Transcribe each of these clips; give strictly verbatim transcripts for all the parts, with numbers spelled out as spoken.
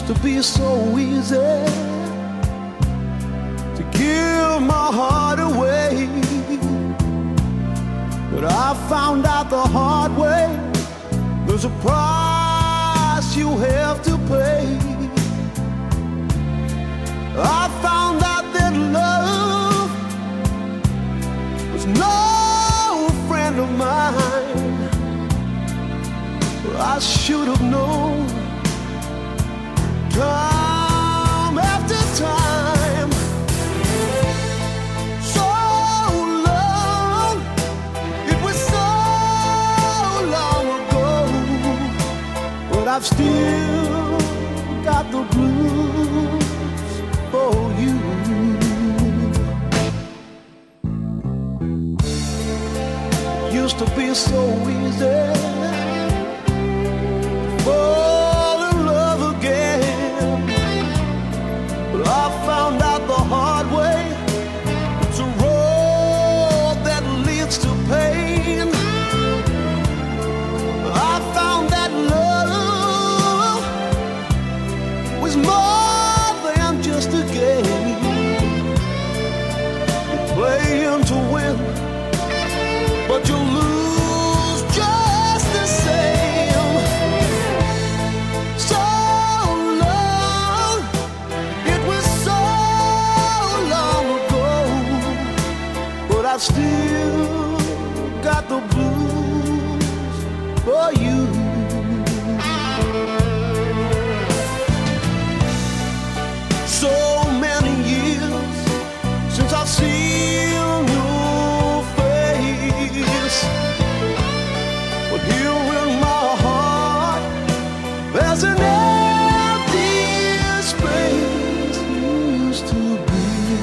used to be so easy to give my heart away, but I found out the hard way there's a price you have to pay. I found out that love was no friend of mine. I should have known time after time. So long, it was so long ago, but I've still got the blues for you. Used to be so easy fall in love again, but I found out the hard way it's a road that leads to pain. I found that love was more than just a game. You play him to win, but you lose just the same. So long, it was so long ago, but I've still got the blues for you. So many years since I've seen your face, but here in my heart there's an empty space used to be.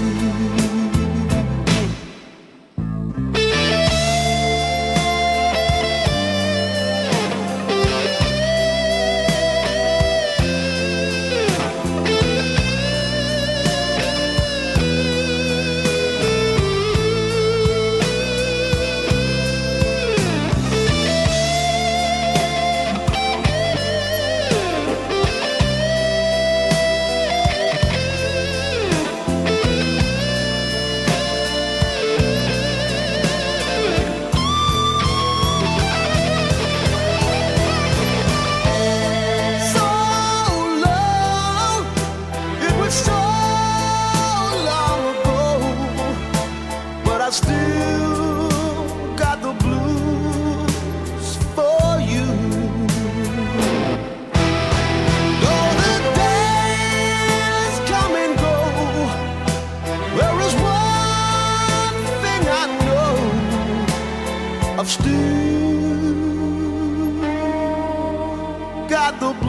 I still got the blues for you. Though the days come and go, there is one thing I know, I've still got the blues.